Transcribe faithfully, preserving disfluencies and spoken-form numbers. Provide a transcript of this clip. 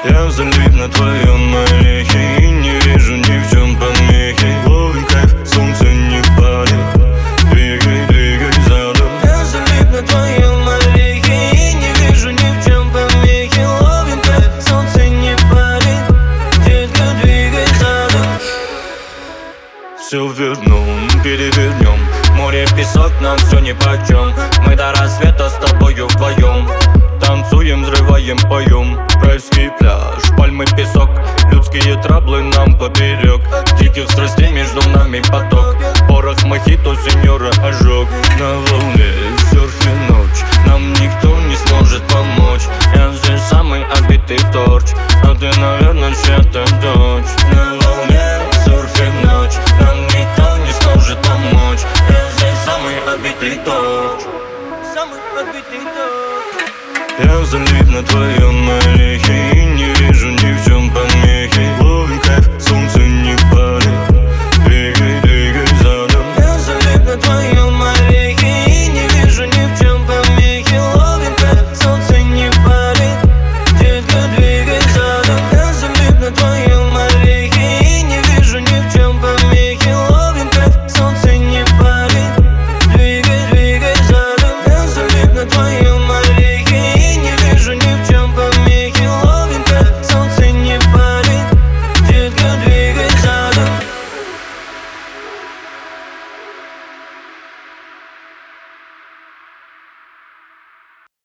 Я залип на твоем орехе и не вижу ни в чем помехи. Ловим кайф, солнце не палит, двигай, двигай задом. Я залип на твоем орехе и не вижу ни в чем помехи. Ловим кайф, солнце не палит, детка, двигай задом. Все вернем, перевернем, море, песок, нам все нипочем. Мы до рассвета с тобою вдвоем танцуем, взрываем, поем. Райский пляж, пальмы, песок, людские траблы нам поперек. Диких страстей между нами поток, порох, мохито, сеньора, ожог. На волне, серфе ночь, нам никто не сможет помочь. Я здесь самый отбитый торч, а ты, наверное, чья-то дочь. На волне, серфе ночь, нам никто не сможет помочь. Я здесь самый отбитый торч, самый отбитый торч. я залип на твоем орехе.